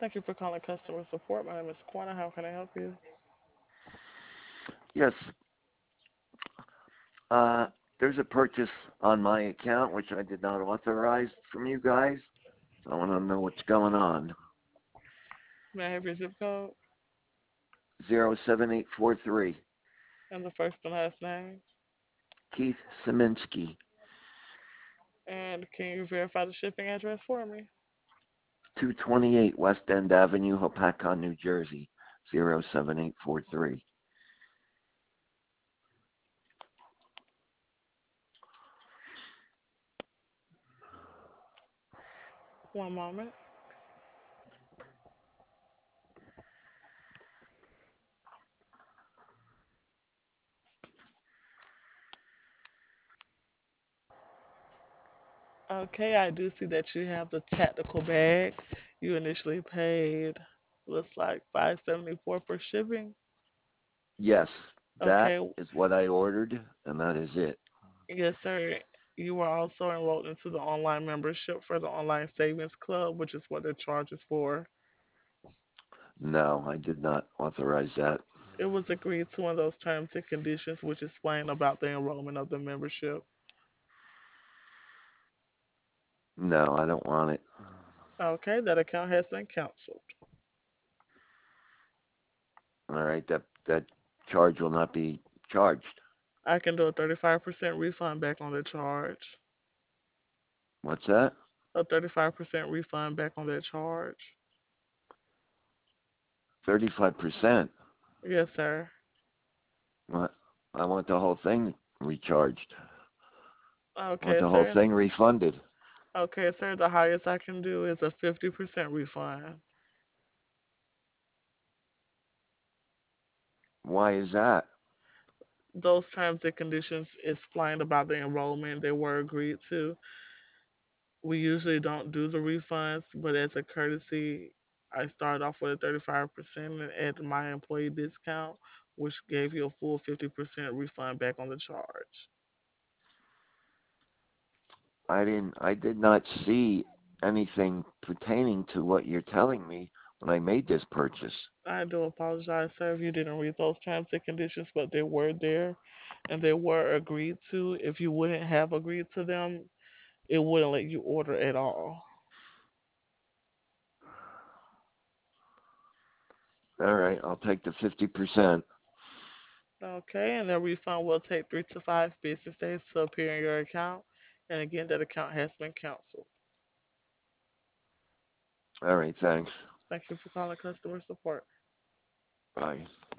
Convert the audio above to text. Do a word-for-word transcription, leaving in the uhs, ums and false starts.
Thank you for calling customer support. My name is Quana. How can I help you? Yes, uh, there's a purchase on my account which I did not authorize from you guys. So I want to know what's going on. May I have your zip code Zero seven eight four three. and the first and last name? Keith Szyminski, And can you verify the shipping address for me? two twenty-eight West End Avenue, Hopatcong, New Jersey. Zero seven eight four three. One moment. Okay, I do see that you have the tactical bag. You initially paid, looks like five seventy four for shipping. Yes, that Okay, is what I ordered, and that is it. yes, sir. You were also enrolled into the online membership for the Online Savings Club, which is what the charge is for. No, I did not authorize that. It was agreed to in those terms and conditions, which explain about the enrollment of the membership. No, I don't want it. Okay, that account has been canceled. All right, that that charge will not be charged. I can do a thirty-five percent refund back on the charge. What's that? A thirty-five percent refund back on that charge. thirty-five percent. Yes, sir. What? I want the whole thing recharged. I want Okay, the whole sir. thing refunded. Okay, sir. The highest I can do is a fifty percent refund. Why is that? Those terms and conditions explained about the enrollment they were agreed to. We usually don't do the refunds, but as a courtesy, I started off with a thirty-five percent and added my employee discount, which gave you a full fifty percent refund back on the charge. I didn't I did not see anything pertaining to what you're telling me when I made this purchase. I do apologize, sir, if you didn't read those terms and conditions, but they were there and they were agreed to. If you wouldn't have agreed to them, it wouldn't let you order at all. All right, I'll take the fifty percent. Okay, and the refund will take three to five business days to appear in your account. And again, that account has been canceled. All right, thanks. Thank you for calling customer support. Bye.